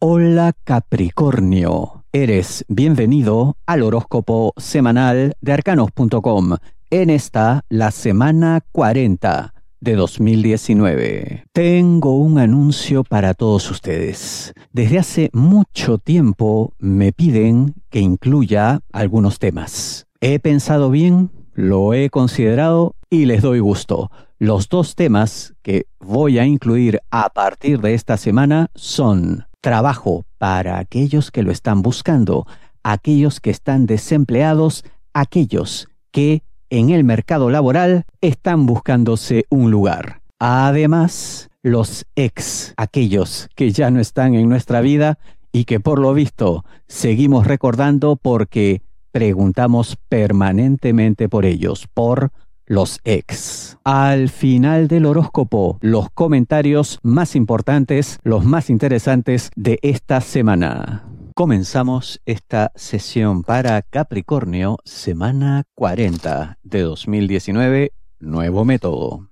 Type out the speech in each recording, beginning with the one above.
Hola Capricornio, eres bienvenido al horóscopo semanal de arcanos.com en la semana 40 de 2019. Tengo un anuncio para todos ustedes. Desde hace mucho tiempo me piden que incluya algunos temas. He pensado bien, lo he considerado y les doy gusto. Los dos temas que voy a incluir a partir de esta semana son trabajo para aquellos que lo están buscando, aquellos que están desempleados, aquellos que en el mercado laboral están buscándose un lugar. Además, los ex, aquellos que ya no están en nuestra vida y que por lo visto seguimos recordando porque preguntamos permanentemente por ellos, por los ex. Al final del horóscopo, los comentarios más importantes, los más interesantes de esta semana. Comenzamos esta sesión para Capricornio, semana 40 de 2019, nuevo método.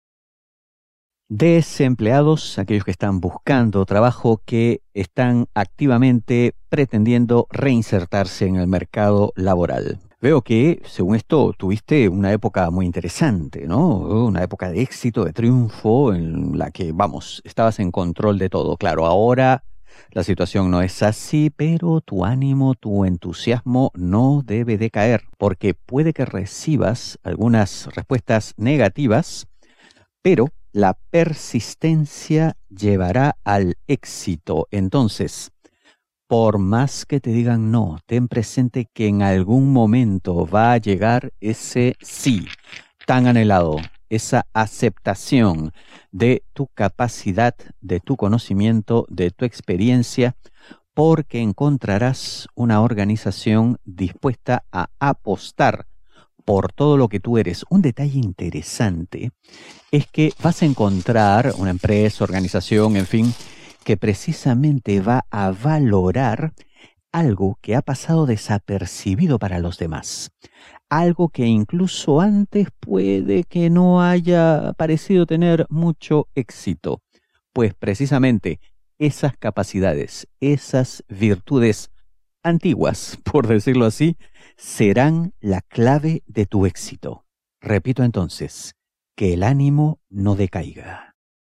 Desempleados, aquellos que están buscando trabajo, que están activamente pretendiendo reinsertarse en el mercado laboral. Veo que, según esto, tuviste una época muy interesante, ¿no? Una época de éxito, de triunfo, en la que, estabas en control de todo. Claro, ahora la situación no es así, pero tu ánimo, tu entusiasmo no debe decaer, porque puede que recibas algunas respuestas negativas, pero la persistencia llevará al éxito. Entonces, por más que te digan no, ten presente que en algún momento va a llegar ese sí tan anhelado, esa aceptación de tu capacidad, de tu conocimiento, de tu experiencia, porque encontrarás una organización dispuesta a apostar por todo lo que tú eres. Un detalle interesante es que vas a encontrar una empresa, organización, en fin, que precisamente va a valorar algo que ha pasado desapercibido para los demás. Algo que incluso antes puede que no haya parecido tener mucho éxito. Pues precisamente esas capacidades, esas virtudes antiguas, por decirlo así, serán la clave de tu éxito. Repito entonces, que el ánimo no decaiga.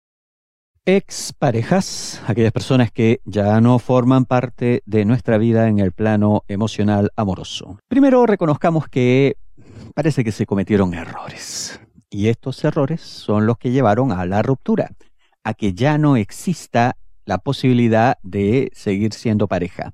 Exparejas, aquellas personas que ya no forman parte de nuestra vida en el plano emocional amoroso. Primero reconozcamos que parece que se cometieron errores. Y estos errores son los que llevaron a la ruptura, a que ya no exista la posibilidad de seguir siendo pareja.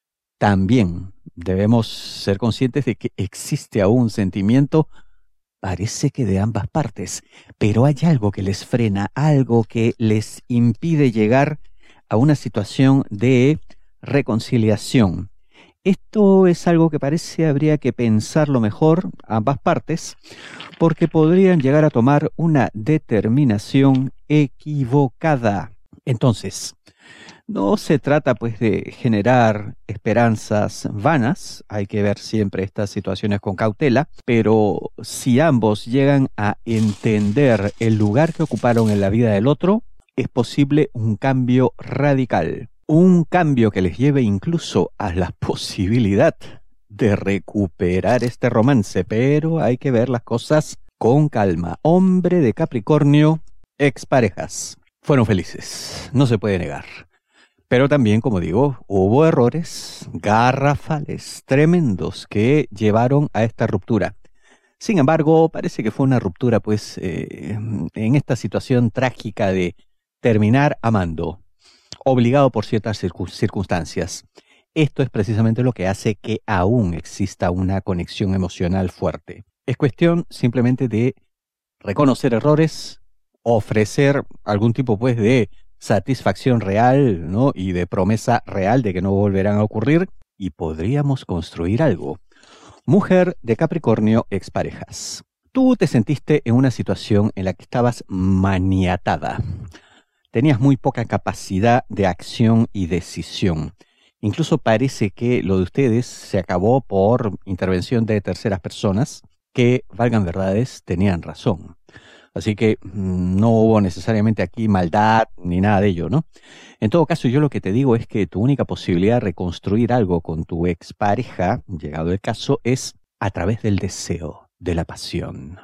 También debemos ser conscientes de que existe aún un sentimiento, parece que de ambas partes, pero hay algo que les frena, algo que les impide llegar a una situación de reconciliación. Esto es algo que habría que pensarlo mejor, ambas partes, porque podrían llegar a tomar una determinación equivocada. Entonces, no se trata pues de generar esperanzas vanas, hay que ver siempre estas situaciones con cautela, pero si ambos llegan a entender el lugar que ocuparon en la vida del otro, es posible un cambio radical, un cambio que les lleve incluso a la posibilidad de recuperar este romance, pero hay que ver las cosas con calma. Hombre de Capricornio, exparejas, fueron felices, no se puede negar. Pero también, como digo, hubo errores garrafales, tremendos, que llevaron a esta ruptura. Sin embargo, parece que fue una ruptura, en esta situación trágica de terminar amando, obligado por ciertas circunstancias. Esto es precisamente lo que hace que aún exista una conexión emocional fuerte. Es cuestión simplemente de reconocer errores, ofrecer algún tipo, de satisfacción real, ¿no? Y de promesa real de que no volverán a ocurrir, y podríamos construir algo. Mujer de Capricornio, exparejas. Tú te sentiste en una situación en la que estabas maniatada. Tenías muy poca capacidad de acción y decisión. Incluso parece que lo de ustedes se acabó por intervención de terceras personas que, valgan verdades, tenían razón. Así que no hubo necesariamente aquí maldad ni nada de ello, ¿no? En todo caso, yo lo que te digo es que tu única posibilidad de reconstruir algo con tu expareja, llegado el caso, es a través del deseo, de la pasión.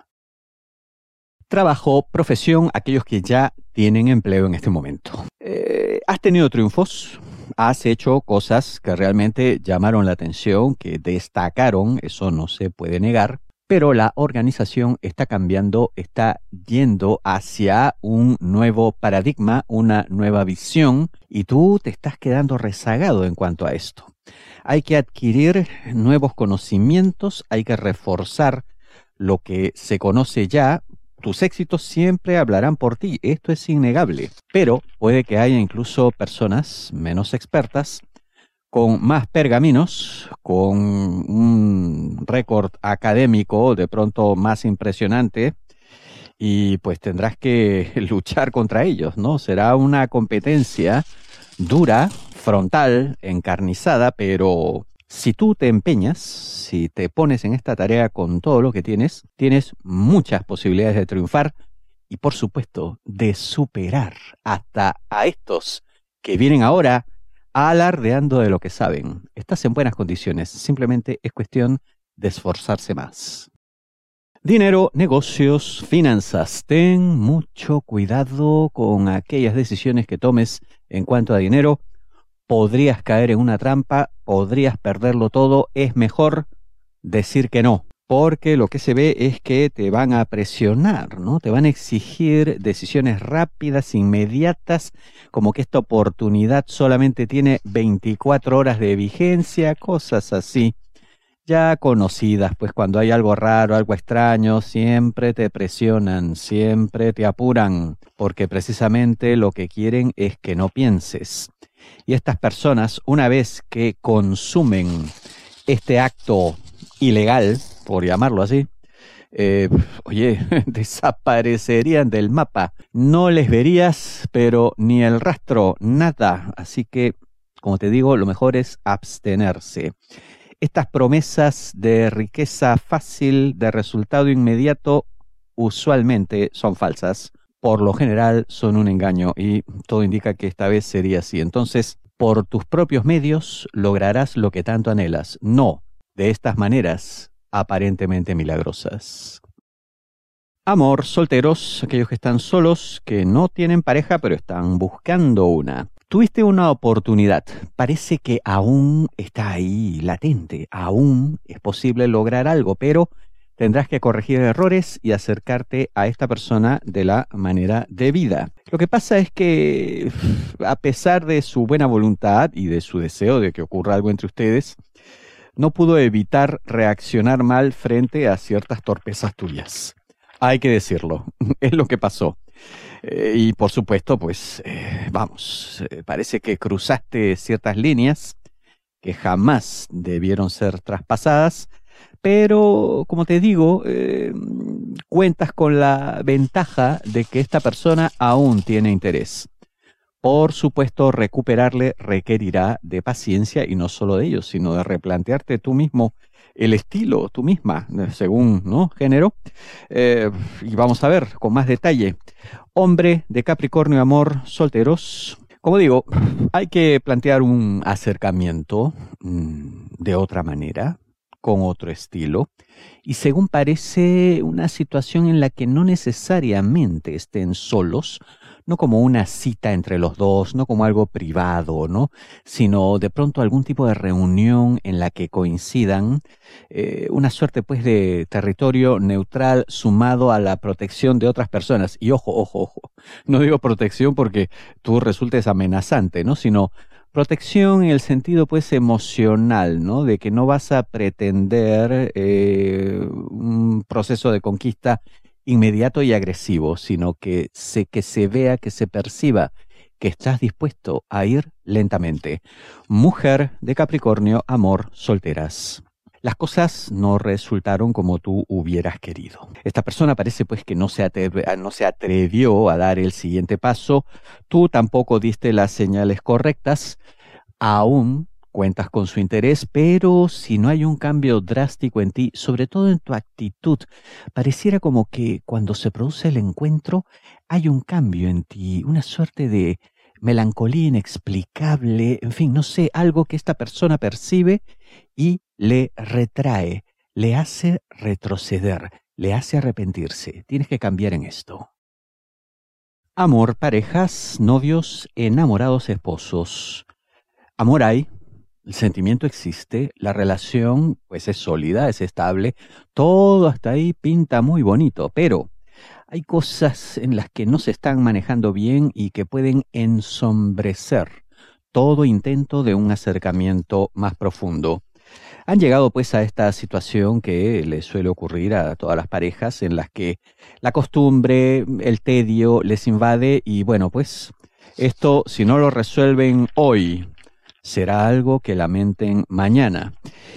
Trabajo, profesión, aquellos que ya tienen empleo en este momento. ¿Has tenido triunfos? ¿Has hecho cosas que realmente llamaron la atención, que destacaron? Eso no se puede negar. Pero la organización está cambiando, está yendo hacia un nuevo paradigma, una nueva visión, y tú te estás quedando rezagado en cuanto a esto. Hay que adquirir nuevos conocimientos, hay que reforzar lo que se conoce ya. Tus éxitos siempre hablarán por ti, esto es innegable, pero puede que haya incluso personas menos expertas, con más pergaminos, con un récord académico de pronto más impresionante, y pues tendrás que luchar contra ellos, ¿no? Será una competencia dura, frontal, encarnizada, pero si tú te empeñas, si te pones en esta tarea con todo lo que tienes, tienes muchas posibilidades de triunfar y, por supuesto, de superar hasta a estos que vienen ahora alardeando de lo que saben. Estás en buenas condiciones, simplemente es cuestión de esforzarse más. Dinero, negocios, finanzas. Ten mucho cuidado con aquellas decisiones que tomes en cuanto a dinero. Podrías caer en una trampa, podrías perderlo todo. Es mejor decir que no, porque lo que se ve es que te van a presionar, ¿no? Te van a exigir decisiones rápidas, inmediatas, como que esta oportunidad solamente tiene 24 horas de vigencia, cosas así, ya conocidas, pues cuando hay algo raro, algo extraño, siempre te presionan, siempre te apuran, porque precisamente lo que quieren es que no pienses. Y estas personas, una vez que consumen este acto ilegal, por llamarlo así, desaparecerían del mapa. No les verías, pero ni el rastro, nada. Así que, como te digo, lo mejor es abstenerse. Estas promesas de riqueza fácil, de resultado inmediato, usualmente son falsas. Por lo general son un engaño y todo indica que esta vez sería así. Entonces, por tus propios medios lograrás lo que tanto anhelas. No de estas maneras aparentemente milagrosas. Amor, solteros, aquellos que están solos, que no tienen pareja pero están buscando una. Tuviste una oportunidad, parece que aún está ahí latente, aún es posible lograr algo, pero tendrás que corregir errores y acercarte a esta persona de la manera debida. Lo que pasa es que, a pesar de su buena voluntad y de su deseo de que ocurra algo entre ustedes, no pudo evitar reaccionar mal frente a ciertas torpezas tuyas. Hay que decirlo, es lo que pasó. Y por supuesto, pues, parece que cruzaste ciertas líneas que jamás debieron ser traspasadas, pero, como te digo, cuentas con la ventaja de que esta persona aún tiene interés. Por supuesto, recuperarle requerirá de paciencia y no solo de ello, sino de replantearte tú mismo el estilo, tú misma, según, ¿no?, género. Y vamos a ver con más detalle. Hombre de Capricornio, amor, solteros. Como digo, hay que plantear un acercamiento de otra manera, con otro estilo, y según parece una situación en la que no necesariamente estén solos, no como una cita entre los dos, no como algo privado, ¿no?, sino de pronto algún tipo de reunión en la que coincidan, una suerte pues de territorio neutral sumado a la protección de otras personas. Y ojo, no digo protección porque tú resultes amenazante, ¿no?, sino protección en el sentido pues emocional, ¿no?, de que no vas a pretender un proceso de conquista inmediato y agresivo, sino que se vea, que se perciba que estás dispuesto a ir lentamente. Mujer de Capricornio, amor, solteras. Las cosas no resultaron como tú hubieras querido. Esta persona parece pues que no se atrevió a dar el siguiente paso. Tú tampoco diste las señales correctas, aun Cuentas con su interés, pero si no hay un cambio drástico en ti, sobre todo en tu actitud, pareciera como que cuando se produce el encuentro hay un cambio en ti, una suerte de melancolía inexplicable, en fin, no sé, algo que esta persona percibe y le retrae, le hace retroceder, le hace arrepentirse. Tienes que cambiar en esto. Amor, parejas, novios, enamorados, esposos. Amor hay, el sentimiento existe, la relación pues es sólida, es estable, todo hasta ahí pinta muy bonito, pero hay cosas en las que no se están manejando bien y que pueden ensombrecer todo intento de un acercamiento más profundo. Han llegado pues a esta situación que le suele ocurrir a todas las parejas en las que la costumbre, el tedio les invade y bueno pues esto si no lo resuelven hoy será algo que lamenten mañana.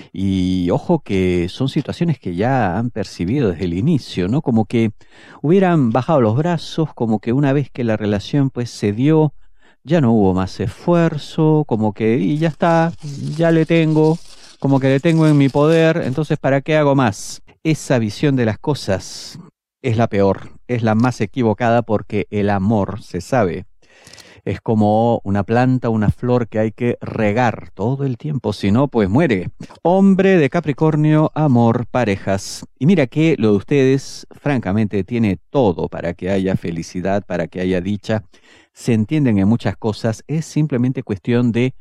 Y ojo que son situaciones que ya han percibido desde el inicio, ¿no? Como que hubieran bajado los brazos, como que una vez que la relación pues se dio, ya no hubo más esfuerzo, como que y ya está, ya le tengo, como que le tengo en mi poder, entonces ¿para qué hago más? Esa visión de las cosas es la peor, es la más equivocada porque el amor, se sabe, es como una planta, una flor que hay que regar todo el tiempo, si no, pues muere. Hombre de Capricornio, amor, parejas. Y mira que lo de ustedes, francamente, tiene todo para que haya felicidad, para que haya dicha. Se entienden en muchas cosas, es simplemente cuestión de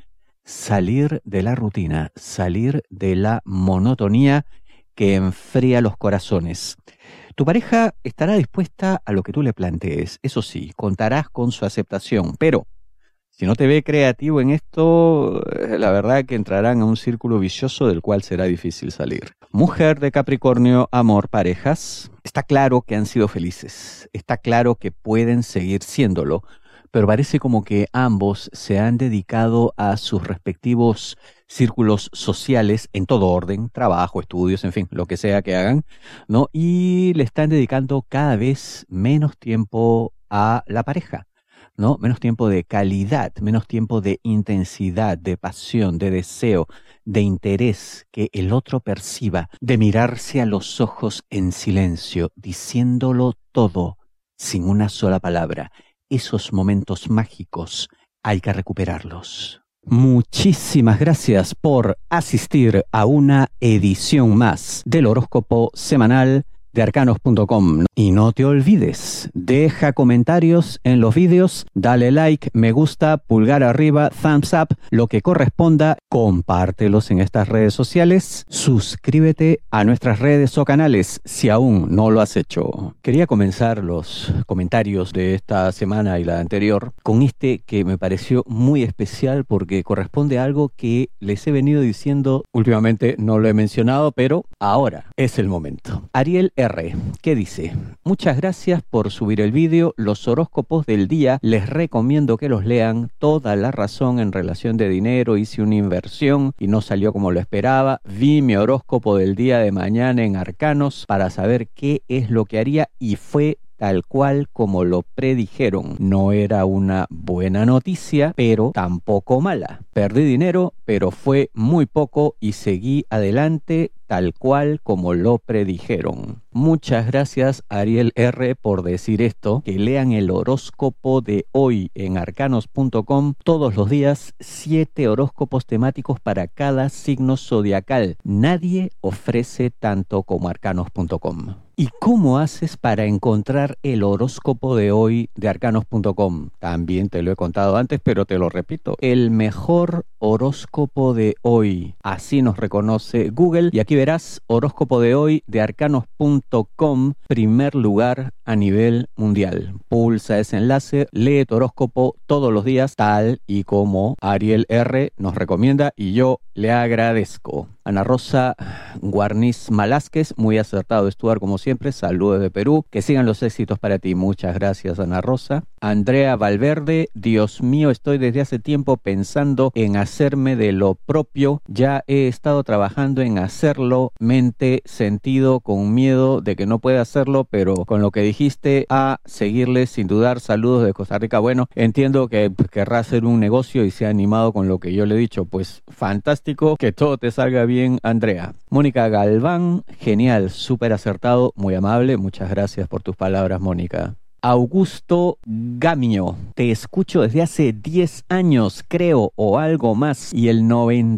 salir de la rutina, salir de la monotonía que enfría los corazones. Tu pareja estará dispuesta a lo que tú le plantees, eso sí, contarás con su aceptación, pero si no te ve creativo en esto, la verdad que entrarán a un círculo vicioso del cual será difícil salir. Mujer de Capricornio, amor, parejas, está claro que han sido felices, está claro que pueden seguir siéndolo, pero parece como que ambos se han dedicado a sus respectivos círculos sociales en todo orden, trabajo, estudios, en fin, lo que sea que hagan, ¿no? Y le están dedicando cada vez menos tiempo a la pareja, ¿no? Menos tiempo de calidad, menos tiempo de intensidad, de pasión, de deseo, de interés que el otro perciba, de mirarse a los ojos en silencio, diciéndolo todo, sin una sola palabra. Esos momentos mágicos hay que recuperarlos. Muchísimas gracias por asistir a una edición más del horóscopo semanal de arcanos.com. Y no te olvides, deja comentarios en los vídeos, dale like, me gusta, pulgar arriba, thumbs up, lo que corresponda, compártelos en estas redes sociales, suscríbete a nuestras redes o canales si aún no lo has hecho. Quería comenzar los comentarios de esta semana y la anterior con este que me pareció muy especial porque corresponde a algo que les he venido diciendo últimamente, no lo he mencionado, pero ahora es el momento. Ariel R, ¿qué dice? Muchas gracias por subir el vídeo, los horóscopos del día, les recomiendo que los lean, toda la razón en relación de dinero, hice una inversión y no salió como lo esperaba, vi mi horóscopo del día de mañana en Arcanos para saber qué es lo que haría y fue tal cual como lo predijeron. No era una buena noticia, pero tampoco mala. Perdí dinero, pero fue muy poco y seguí adelante tal cual como lo predijeron. Muchas gracias Ariel R por decir esto, que lean el horóscopo de hoy en arcanos.com todos los días, 7 horóscopos temáticos para cada signo zodiacal. Nadie ofrece tanto como arcanos.com. ¿Y cómo haces para encontrar el horóscopo de hoy de arcanos.com? También te lo he contado antes, pero te lo repito. El mejor horóscopo de hoy. Así nos reconoce Google. Y aquí verás horóscopo de hoy de arcanos.com, primer lugar a nivel mundial. Pulsa ese enlace, lee tu horóscopo todos los días, tal y como Ariel R nos recomienda y yo le agradezco. Ana Rosa Guarniz Malásquez, muy acertado Stuart como siempre, saludos de Perú, que sigan los éxitos para ti. Muchas gracias Ana Rosa. Andrea Valverde, Dios mío, estoy desde hace tiempo pensando en hacerme de lo propio. Ya he estado trabajando en hacerlo, mente, sentido, con miedo de que no pueda hacerlo, pero con lo que dijiste, a seguirle sin dudar. Saludos de Costa Rica. Bueno, entiendo que querrá hacer un negocio y se ha animado con lo que yo le he dicho. Pues fantástico, que todo te salga bien, Andrea. Mónica Galván, genial, súper acertado, muy amable. Muchas gracias por tus palabras, Mónica. Augusto Gamio, te escucho desde hace 10 años, creo, o algo más, y el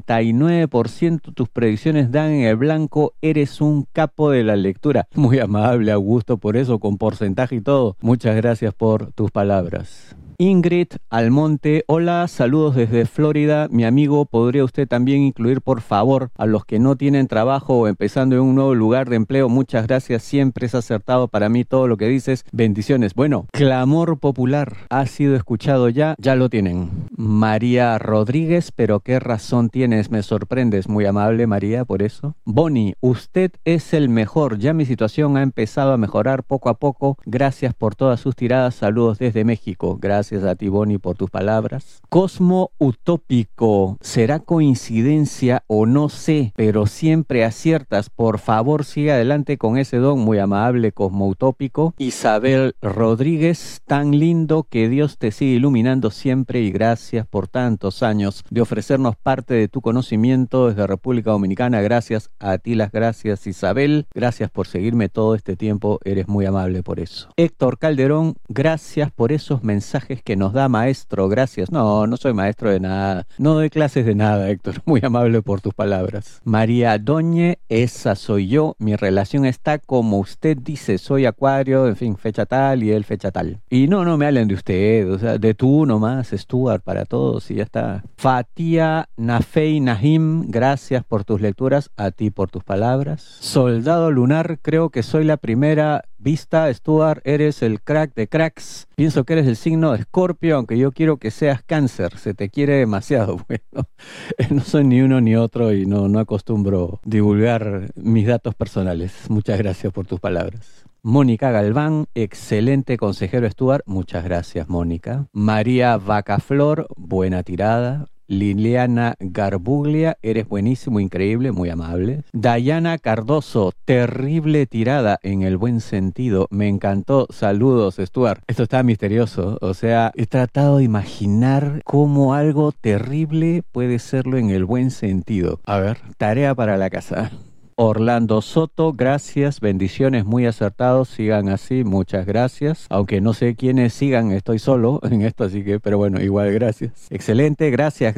99% de tus predicciones dan en el blanco. Eres un capo de la lectura. Muy amable, Augusto, por eso, con porcentaje y todo. Muchas gracias por tus palabras. Ingrid Almonte, hola, saludos desde Florida. Mi amigo, ¿podría usted también incluir, por favor, a los que no tienen trabajo o empezando en un nuevo lugar de empleo? Muchas gracias, siempre es acertado para mí todo lo que dices. Bendiciones. Bueno, clamor popular ha sido escuchado ya lo tienen. María Rodríguez, pero ¿qué razón tienes? Me sorprendes, muy amable María, por eso. Bonnie, usted es el mejor, ya mi situación ha empezado a mejorar poco a poco. Gracias por todas sus tiradas, saludos desde México. Gracias a ti, Bonnie, por tus palabras. Cosmo Utópico, ¿será coincidencia o no sé? Pero siempre aciertas. Por favor, sigue adelante con ese don. Muy amable, Cosmo Utópico. Isabel Rodríguez, tan lindo, que Dios te siga iluminando siempre y gracias por tantos años de ofrecernos parte de tu conocimiento desde República Dominicana. Gracias a ti, las gracias, Isabel. Gracias por seguirme todo este tiempo. Eres muy amable por eso. Héctor Calderón, gracias por esos mensajes que nos da, maestro. Gracias. No soy maestro de nada. No doy clases de nada, Héctor. Muy amable por tus palabras. María Doñe, esa soy yo. Mi relación está como usted dice. Soy Acuario, en fin, fecha tal y él fecha tal. Y no me hablen de usted, o sea, de tú nomás, Stuart, para todos y ya está. Fatia Nafei Nahim, gracias por tus lecturas. A ti por tus palabras. Soldado Lunar, creo que soy la primera vista. Stuart, eres el crack de cracks. Pienso que eres el signo de Escorpio, aunque yo quiero que seas Cáncer. Se te quiere demasiado. Bueno, no soy ni uno ni otro y no acostumbro divulgar mis datos personales. Muchas gracias por tus palabras. Mónica Galván, excelente consejero, Stuart. Muchas gracias, Mónica. María Vacaflor, buena tirada. Liliana Garbuglia, eres buenísimo, increíble, muy amable. Dayana Cardoso, terrible tirada en el buen sentido. Me encantó. Saludos, Stuart. Esto está misterioso. O sea, he tratado de imaginar cómo algo terrible puede serlo en el buen sentido. A ver, tarea para la casa. Orlando Soto, gracias, bendiciones, muy acertados, sigan así, muchas gracias, aunque no sé quiénes sigan, estoy solo en esto, así que, pero bueno, igual gracias. Excelente, gracias,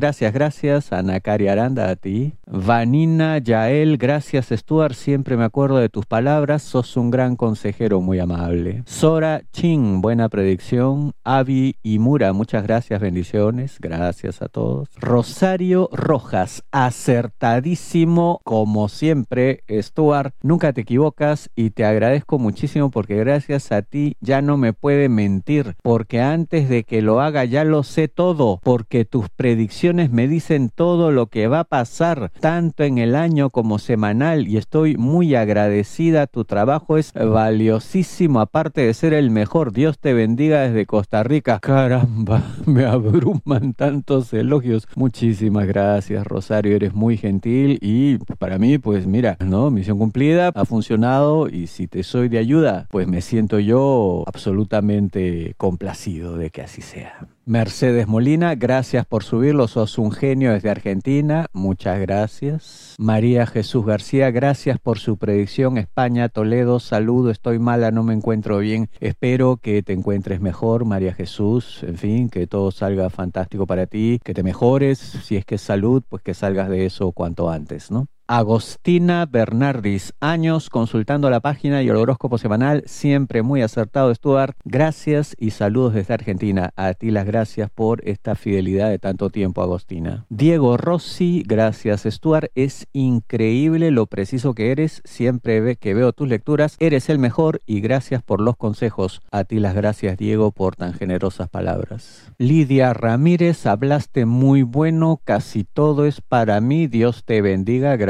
Ana Cari Aranda, a ti. Vanina Yael, gracias, Stuart, siempre me acuerdo de tus palabras, sos un gran consejero, muy amable. Sora Chin, buena predicción. Avi Imura, muchas gracias, bendiciones, gracias a todos. Rosario Rojas, acertadísimo, como siempre, Stuart, nunca te equivocas y te agradezco muchísimo porque gracias a ti ya no me puede mentir, porque antes de que lo haga ya lo sé todo, porque tus predicciones me dicen todo lo que va a pasar, tanto en el año como semanal, y estoy muy agradecida. Tu trabajo es valiosísimo, aparte de ser el mejor. Dios te bendiga desde Costa Rica. Caramba, me abruman tantos elogios. Muchísimas gracias, Rosario, eres muy gentil y para mí, pues mira, ¿no? Misión cumplida, ha funcionado y si te soy de ayuda, pues me siento yo absolutamente complacido de que así sea. Mercedes Molina, gracias por subirlo, sos un genio desde Argentina, muchas gracias. María Jesús García, gracias por su predicción. España, Toledo, saludo, estoy mala, no me encuentro bien, espero que te encuentres mejor, María Jesús, en fin, que todo salga fantástico para ti, que te mejores, si es que es salud, pues que salgas de eso cuanto antes, ¿no? Agostina Bernardis, años consultando la página y el horóscopo semanal, siempre muy acertado, Stuart. Gracias y saludos desde Argentina. A ti las gracias por esta fidelidad de tanto tiempo, Agostina. Diego Rossi, gracias, Stuart. Es increíble lo preciso que eres. Siempre que veo tus lecturas, eres el mejor y gracias por los consejos. A ti las gracias, Diego, por tan generosas palabras. Lidia Ramírez, hablaste muy bueno. Casi todo es para mí. Dios te bendiga. Gracias.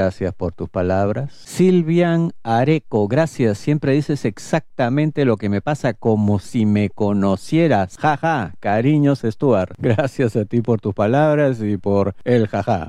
gracias por tus palabras. Silvian Areco, gracias, siempre dices exactamente lo que me pasa como si me conocieras. Jaja, cariños Stuart. Gracias a ti por tus palabras y por el jaja.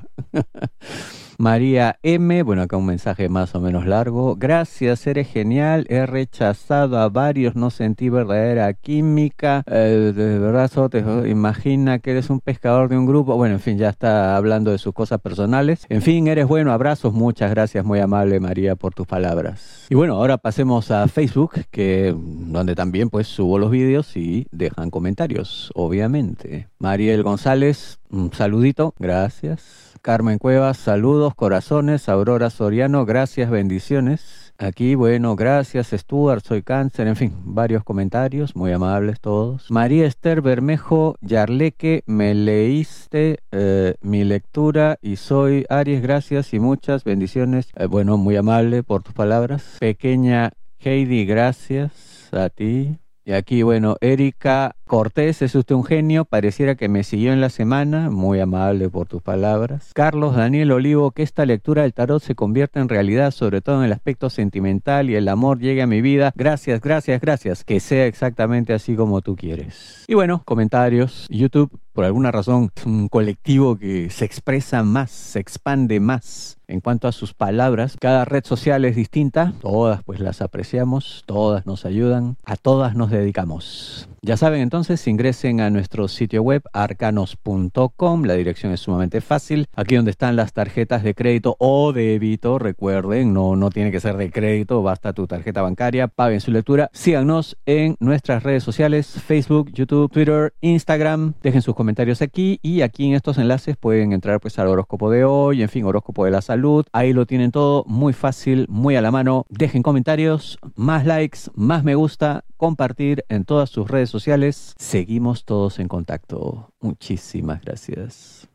María M, bueno, acá un mensaje más o menos largo. Gracias, eres genial. He rechazado a varios, no sentí verdadera química. De verdad, solo te imagina que eres un pescador de un grupo. Bueno, en fin, ya está hablando de sus cosas personales. En fin, eres bueno, abrazos, muchas gracias, muy amable María por tus palabras. Y bueno, ahora pasemos a Facebook, donde también pues subo los vídeos y dejan comentarios, obviamente. Mariel González, un saludito, gracias. Carmen Cuevas, saludos, corazones. Aurora Soriano, gracias, bendiciones. Aquí, bueno, gracias, Stuart, soy Cáncer, en fin, varios comentarios, muy amables todos. María Esther Bermejo, Yarleque, me leíste mi lectura y soy Aries, gracias y muchas bendiciones. Bueno, muy amable por tus palabras. Pequeña Heidi, gracias a ti. Y aquí, bueno, Erika Cortés, es usted un genio, pareciera que me siguió en la semana, muy amable por tus palabras. Carlos Daniel Olivo, que esta lectura del tarot se convierta en realidad, sobre todo en el aspecto sentimental y el amor llegue a mi vida. Gracias, gracias, gracias, que sea exactamente así como tú quieres. Y bueno, comentarios. YouTube, por alguna razón, es un colectivo que se expresa más, se expande más. En cuanto a sus palabras, cada red social es distinta, todas pues las apreciamos, todas nos ayudan, a todas nos dedicamos. Ya saben, entonces ingresen a nuestro sitio web arcanos.com, la dirección es sumamente fácil, aquí donde están las tarjetas de crédito o débito, recuerden, no tiene que ser de crédito, basta tu tarjeta bancaria, paguen su lectura, síganos en nuestras redes sociales, Facebook, YouTube, Twitter, Instagram, dejen sus comentarios aquí y aquí en estos enlaces pueden entrar pues al horóscopo de hoy, en fin, horóscopo de la salud, ahí lo tienen todo muy fácil, muy a la mano, dejen comentarios, más likes, más me gusta, compartir en todas sus redes sociales. Seguimos todos en contacto. Muchísimas gracias.